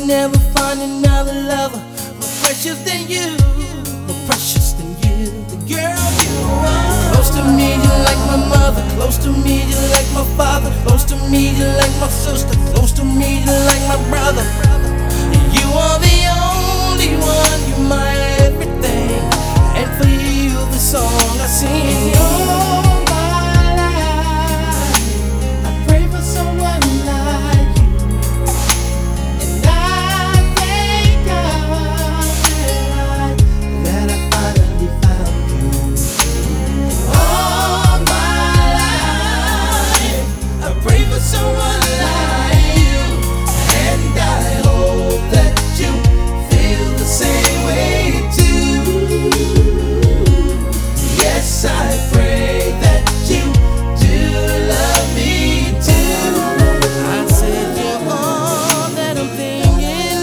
never find another lover more precious than you, more precious than you. The girl you are. Close to me, you like my mother. Close to me, you like my father. Close to me, you like my sister. Close to me, you like my brother. You are the only one. You're my everything, and for you, the song I sing. All my life, I pray for someone like you, and I thank God that I finally found you. All my life, I pray for someone like you, and I hope that you feel the same way too. Yes, I pray that you do love me too. I said you're all that I'm thinking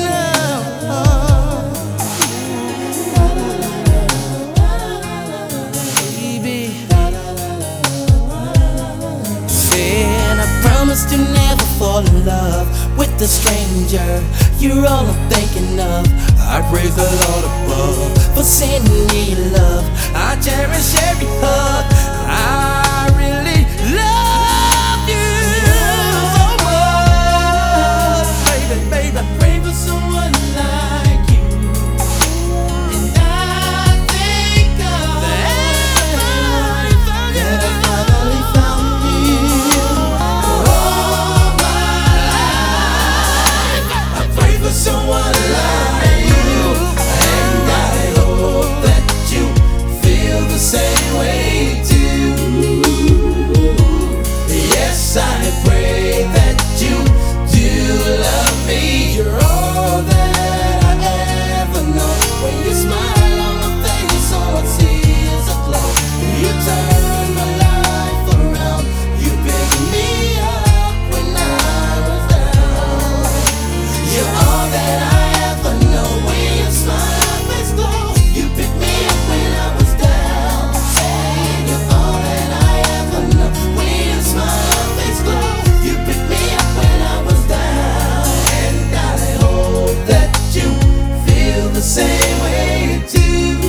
of, baby. Said I promised to never fall in love with a stranger. You're all I'm thinking of. I praise the Lord above for sending me love. I cherish every hug. I really love you so much, baby, baby. I pray for someone like you, and I thank God that I finally found you. All my life, I pray for someone like you, and I hope that you feel the same way too. Yes, I pray that you do love me. You're all that I ever know. When you smile on my face, all I see is a glow. You turn my life around. You picked me up when I was down. You're all that I ever know. When you smile, my face glow. You picked me up when I was down. Say you're all that I ever know. When you smile, my face glow. You picked me up when I was down, and I hope that you feel the same way too.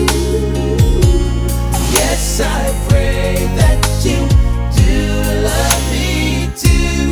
Yes, I pray that you do love me too.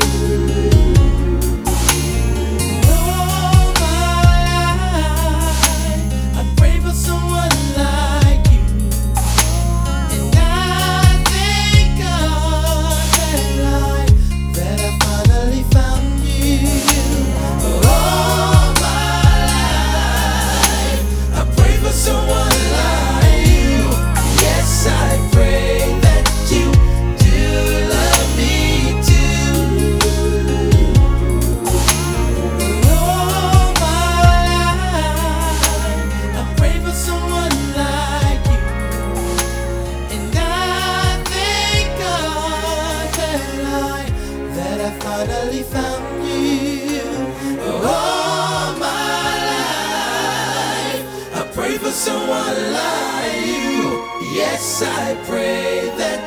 All my life, I pray for someone like you, and I thank God that I finally found you. All my life, I pray for someone like you. Yes, I pray that you do love me too. All my life, I pray for someone like you, and I thank God that I finally found you. All my life, I pray for someone like you. Yes, I pray that